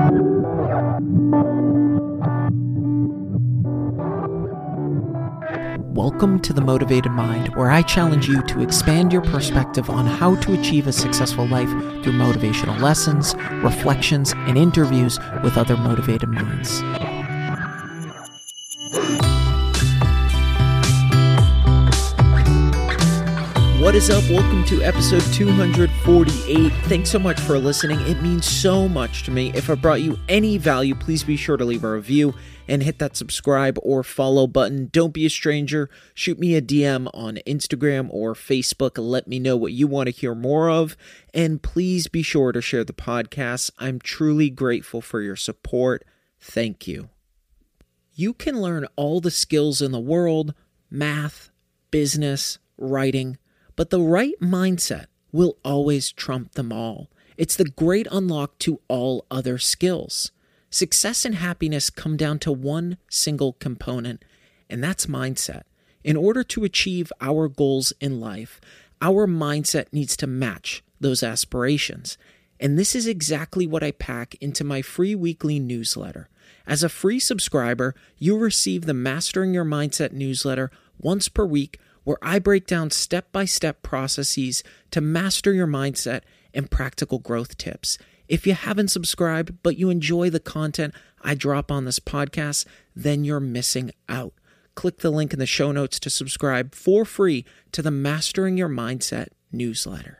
Welcome to The Motivated Mind, where I challenge you to expand your perspective on how to achieve a successful life through motivational lessons, reflections, and interviews with other motivated minds. What is up? Welcome to episode 248. Thanks so much for listening. It means so much to me. If I brought you any value, please be sure to leave a review and hit that subscribe or follow button. Don't be a stranger. Shoot me a DM on Instagram or Facebook. Let me know what you want to hear more of. And please be sure to share the podcast. I'm truly grateful for your support. Thank you. You can learn all the skills in the world, math, business, writing, but the right mindset will always trump them all. It's the great unlock to all other skills. Success and happiness come down to one single component, and that's mindset. In order to achieve our goals in life, our mindset needs to match those aspirations. And this is exactly what I pack into my free weekly newsletter. As a free subscriber, you'll receive the Mastering Your Mindset newsletter once per week, where I break down step-by-step processes to master your mindset and practical growth tips. If you haven't subscribed, but you enjoy the content I drop on this podcast, then you're missing out. Click the link in the show notes to subscribe for free to the Mastering Your Mindset newsletter.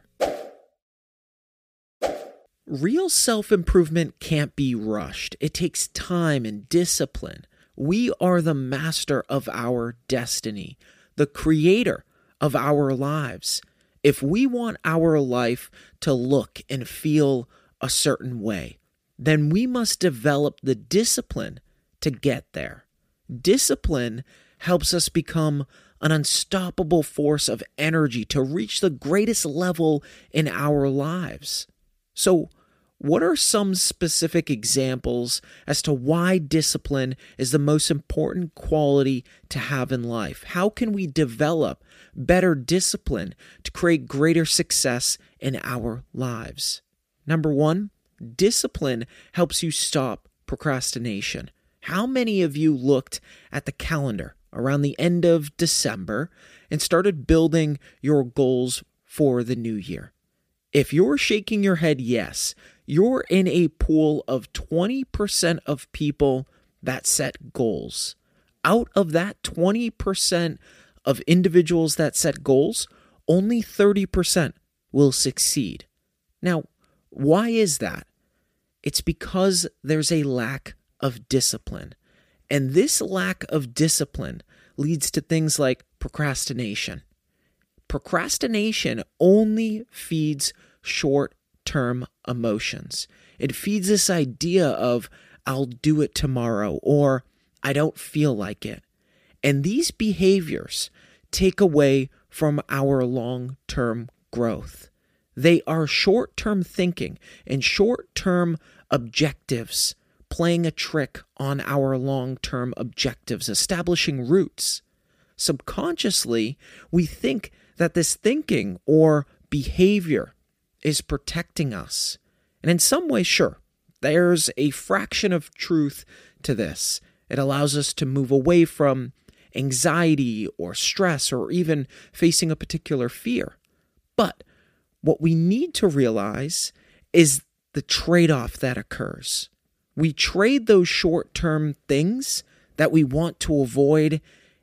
Real self-improvement can't be rushed. It takes time and discipline. We are the master of our destiny, the creator of our lives. If we want our life to look and feel a certain way, then we must develop the discipline to get there. Discipline helps us become an unstoppable force of energy to reach the greatest level in our lives. So, what are some specific examples as to why discipline is the most important quality to have in life? How can we develop better discipline to create greater success in our lives? Number one, discipline helps you stop procrastination. How many of you looked at the calendar around the end of December and started building your goals for the new year? If you're shaking your head yes, you're in a pool of 20% of people that set goals. Out of that 20% of individuals that set goals, only 30% will succeed. Now, why is that? It's because there's a lack of discipline. And this lack of discipline leads to things like procrastination. Procrastination only feeds short-term emotions. It feeds this idea of, I'll do it tomorrow, or I don't feel like it. And these behaviors take away from our long-term growth. They are short-term thinking and short-term objectives playing a trick on our long-term objectives, establishing roots. Subconsciously, we think that this thinking or behavior is protecting us. And in some way, sure, there's a fraction of truth to this. It allows us to move away from anxiety or stress or even facing a particular fear. But what we need to realize is the trade-off that occurs. We trade those short-term things that we want to avoid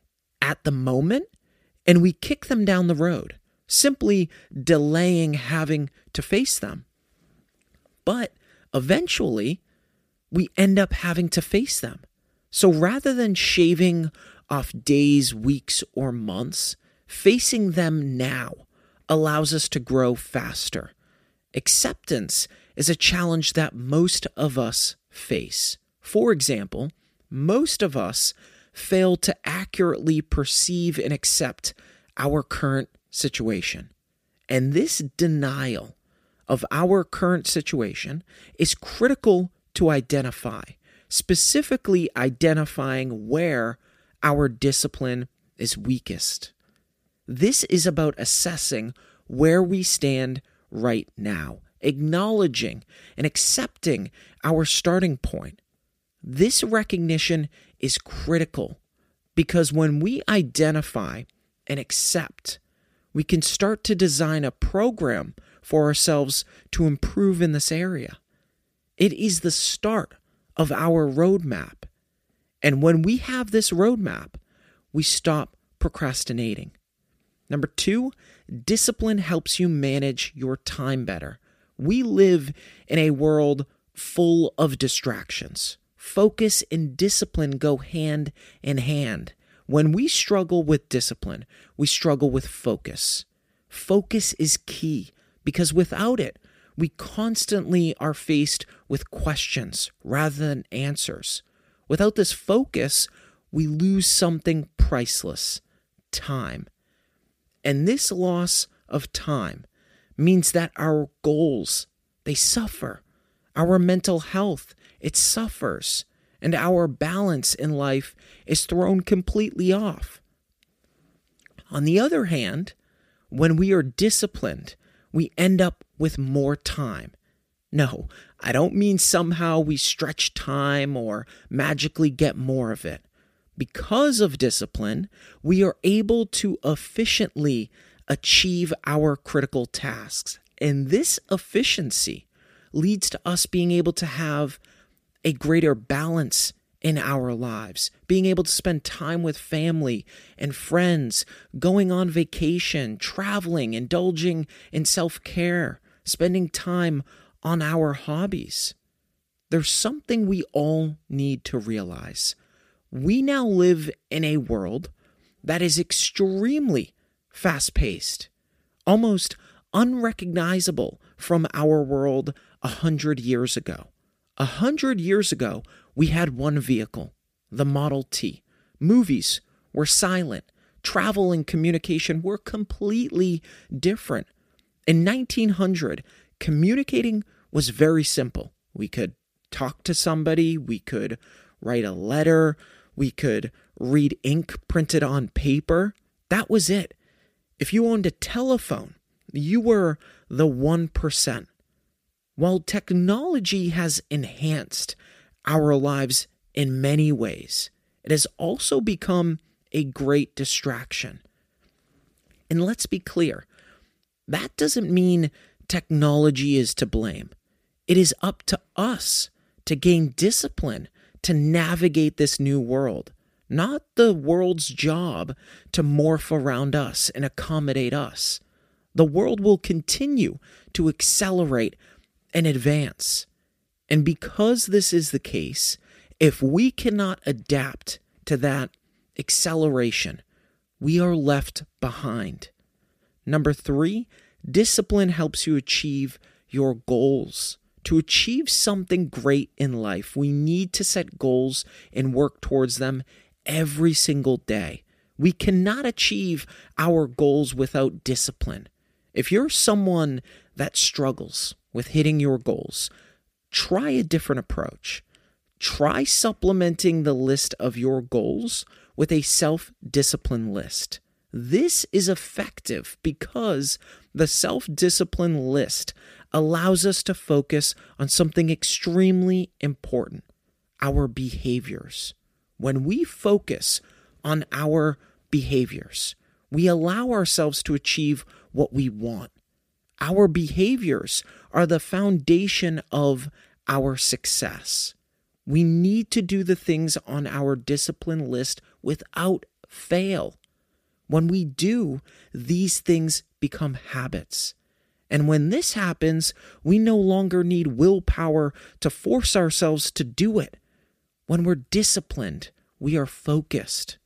at the moment, and we kick them down the road, simply delaying having to face them. But eventually, we end up having to face them. So rather than shaving off days, weeks, or months, facing them now allows us to grow faster. Acceptance is a challenge that most of us face. For example, most of us fail to accurately perceive and accept our current situation. And this denial of our current situation is critical to identify, specifically identifying where our discipline is weakest. This is about assessing where we stand right now acknowledging and accepting our starting point. This recognition is critical because when we identify and accept, we can start to design a program for ourselves to improve in this area. It is the start of our roadmap. And when we have this roadmap, we stop procrastinating. Number 2, discipline helps you manage your time better. We live in a world full of distractions. Focus and discipline go hand in hand. When we struggle with discipline, we struggle with focus. Focus is key because without it, we constantly are faced with questions rather than answers. Without this focus, we lose something priceless, time. And this loss of time means that our goals, they suffer. Our mental health, it suffers. And our balance in life is thrown completely off. On the other hand, when we are disciplined, we end up with more time. No, I don't mean somehow we stretch time or magically get more of it. Because of discipline, we are able to efficiently achieve our critical tasks. And this efficiency leads to us being able to have a greater balance in our lives, being able to spend time with family and friends, going on vacation, traveling, indulging in self-care, spending time on our hobbies. There's something we all need to realize. We now live in a world that is extremely fast-paced, almost unrecognizable from our world 100 years ago. 100 years ago, we had one vehicle, the Model T. Movies were silent. Travel and communication were completely different. In 1900, communicating was very simple. We could talk to somebody, we could write a letter, we could read ink printed on paper. That was it. If you owned a telephone, you were the 1%. While technology has enhanced our lives in many ways, it has also become a great distraction. And let's be clear, that doesn't mean technology is to blame. It is up to us to gain discipline to navigate this new world, not the world's job to morph around us and accommodate us. The world will continue to accelerate and advance. And because this is the case, if we cannot adapt to that acceleration, we are left behind. Number 3, discipline helps you achieve your goals. To achieve something great in life, we need to set goals and work towards them every single day. We cannot achieve our goals without discipline. If you're someone that struggles with hitting your goals, try a different approach. Try supplementing the list of your goals with a self-discipline list. This is effective because the self-discipline list allows us to focus on something extremely important, our behaviors. When we focus on our behaviors, we allow ourselves to achieve what we want. Our behaviors are the foundation of our success. We need to do the things on our discipline list without fail. When we do, these things become habits. And when this happens, we no longer need willpower to force ourselves to do it. When we're disciplined, we are focused.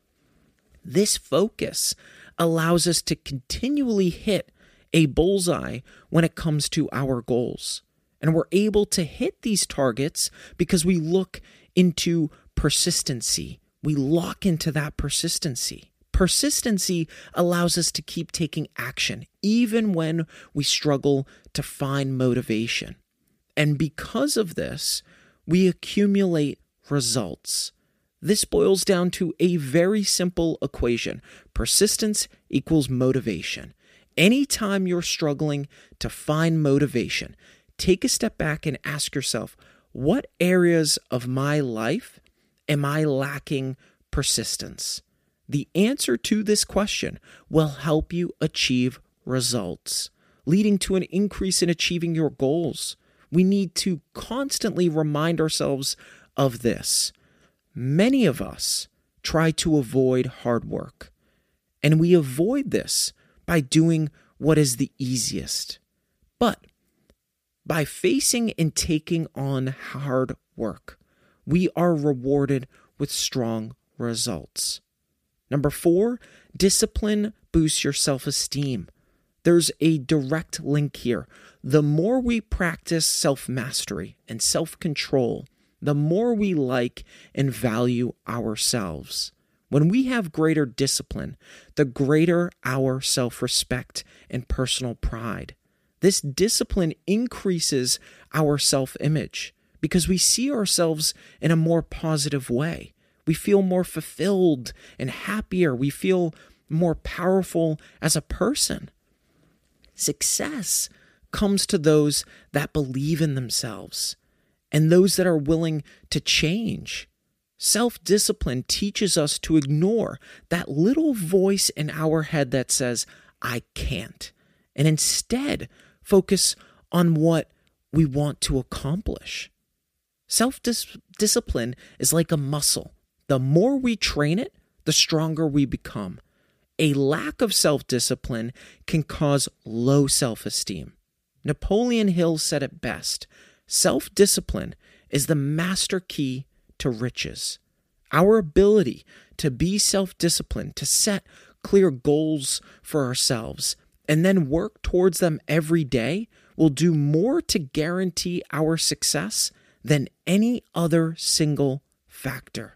This focus allows us to continually hit a bullseye when it comes to our goals. And we're able to hit these targets because we look into persistency. We lock into that persistency. Persistency allows us to keep taking action, even when we struggle to find motivation. And because of this, we accumulate results. This boils down to a very simple equation. Persistence equals motivation. Anytime you're struggling to find motivation, take a step back and ask yourself, what areas of my life am I lacking persistence? The answer to this question will help you achieve results, leading to an increase in achieving your goals. We need to constantly remind ourselves of this. Many of us try to avoid hard work, and we avoid this by doing what is the easiest. But by facing and taking on hard work, we are rewarded with strong results. Number 4, discipline boosts your self-esteem. There's a direct link here. The more we practice self-mastery and self-control, the more we like and value ourselves. When we have greater discipline, the greater our self-respect and personal pride. This discipline increases our self-image because we see ourselves in a more positive way. We feel more fulfilled and happier. We feel more powerful as a person. Success comes to those that believe in themselves and those that are willing to change. Self-discipline teaches us to ignore that little voice in our head that says, I can't, and instead focus on what we want to accomplish. Self-discipline is like a muscle. The more we train it, the stronger we become. A lack of self-discipline can cause low self-esteem. Napoleon Hill said it best, self-discipline is the master key to riches. Our ability to be self-disciplined, to set clear goals for ourselves, and then work towards them every day will do more to guarantee our success than any other single factor.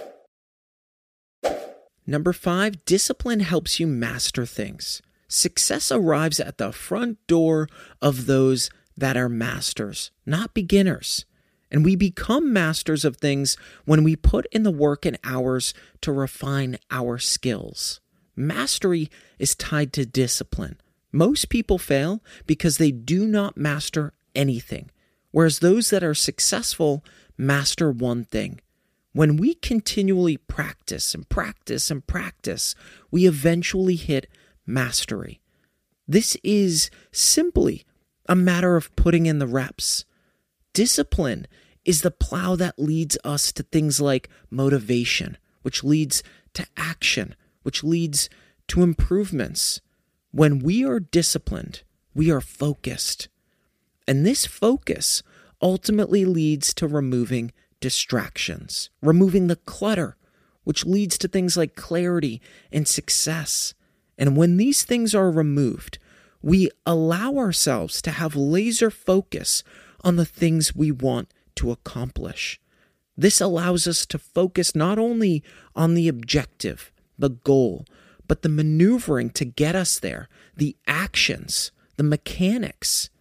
Number 5, discipline helps you master things. Success arrives at the front door of those that are masters, not beginners. And we become masters of things when we put in the work and hours to refine our skills. Mastery is tied to discipline. Most people fail because they do not master anything, whereas those that are successful master one thing. When we continually practice and practice and practice, we eventually hit mastery. This is simply a matter of putting in the reps. Discipline is the plow that leads us to things like motivation, which leads to action, which leads to improvements. When we are disciplined, we are focused. And this focus ultimately leads to removing distractions, removing the clutter, which leads to things like clarity and success. And when these things are removed, we allow ourselves to have laser focus on the things we want to accomplish. This allows us to focus not only on the objective, the goal, but the maneuvering to get us there, the actions, the mechanics,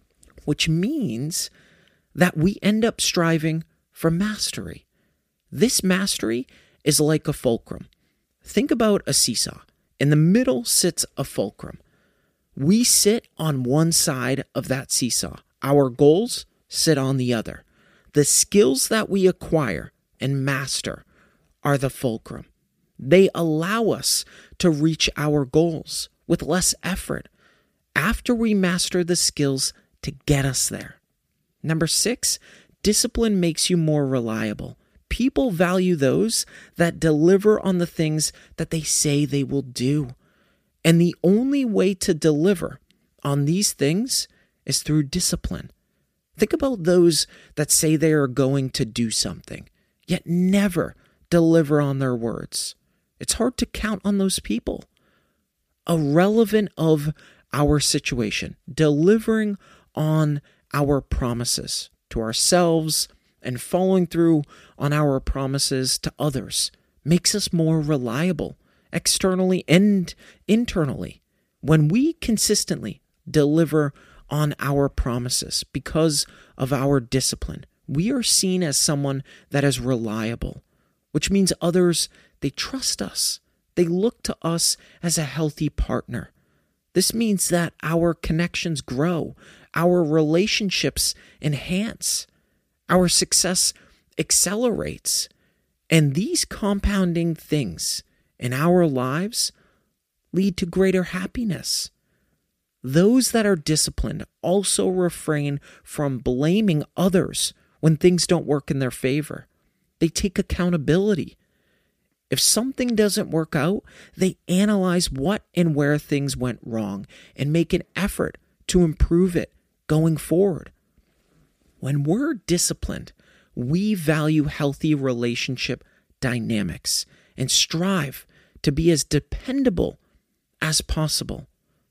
which means that we end up striving for mastery. This mastery is like a fulcrum. Think about a seesaw. In the middle sits a fulcrum. We sit on one side of that seesaw. Our goals sit on the other. The skills that we acquire and master are the fulcrum. They allow us to reach our goals with less effort after we master the skills to get us there. Number 6, discipline makes you more reliable. People value those that deliver on the things that they say they will do. And the only way to deliver on these things is through discipline. Think about those that say they are going to do something, yet never deliver on their words. It's hard to count on those people. Irrelevant of our situation, delivering on our promises to ourselves and following through on our promises to others makes us more reliable externally and internally. When we consistently deliver on our promises because of our discipline, we are seen as someone that is reliable, which means others, they trust us. They look to us as a healthy partner. This means that our connections grow, our relationships enhance, our success accelerates. And these compounding things in our lives lead to greater happiness. Those that are disciplined also refrain from blaming others when things don't work in their favor. They take accountability. If something doesn't work out, they analyze what and where things went wrong and make an effort to improve it going forward. When we're disciplined, we value healthy relationship dynamics and strive to be as dependable as possible.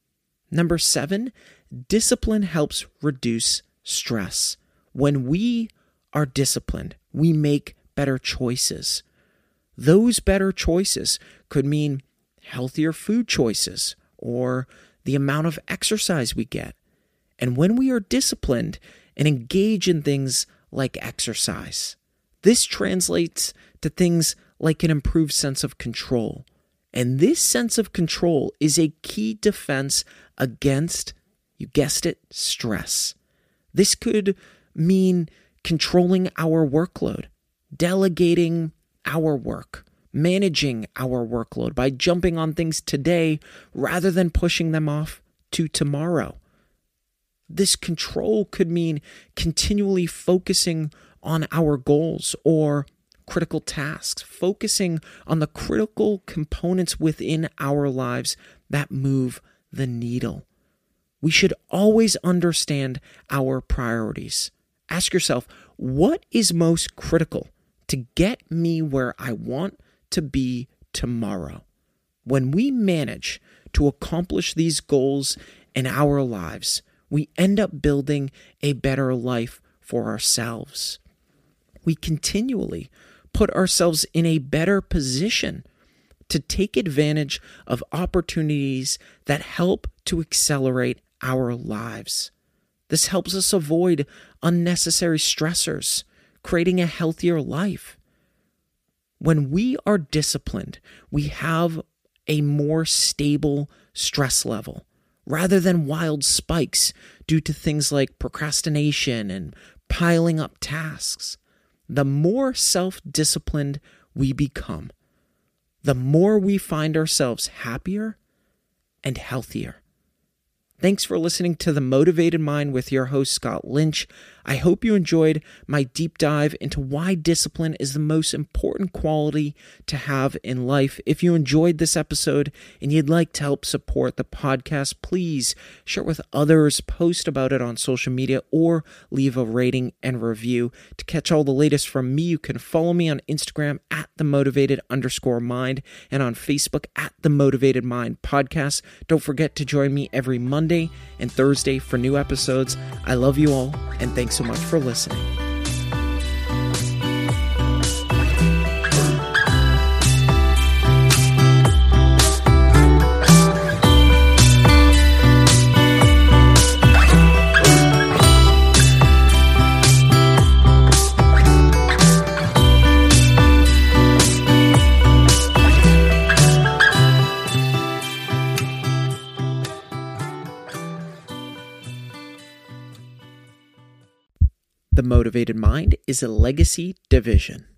Number 7, discipline helps reduce stress. When we are disciplined, we make better choices. Those better choices could mean healthier food choices or the amount of exercise we get. And when we are disciplined and engage in things like exercise, this translates to things like an improved sense of control. And this sense of control is a key defense against, you guessed it, stress. This could mean controlling our workload, delegating our work, managing our workload by jumping on things today rather than pushing them off to tomorrow. This control could mean continually focusing on our goals or critical tasks, focusing on the critical components within our lives that move the needle. We should always understand our priorities. Ask yourself, what is most critical to get me where I want to be tomorrow? When we manage to accomplish these goals in our lives, we end up building a better life for ourselves. We continually put ourselves in a better position to take advantage of opportunities that help to accelerate our lives. This helps us avoid unnecessary stressors, creating a healthier life. When we are disciplined, we have a more stable stress level rather than wild spikes due to things like procrastination and piling up tasks. The more self-disciplined we become, the more we find ourselves happier and healthier. Thanks for listening to The Motivated Mind with your host, Scott Lynch. I hope you enjoyed my deep dive into why discipline is the most important quality to have in life. If you enjoyed this episode and you'd like to help support the podcast, please share it with others, post about it on social media, or leave a rating and review. To catch all the latest from me, you can follow me on Instagram at @themotivated_mind and on Facebook at The Motivated Mind Podcast. Don't forget to join me every Monday and Thursday for new episodes. I love you all, and thanks so much for listening. The Motivated Mind is a legacy division.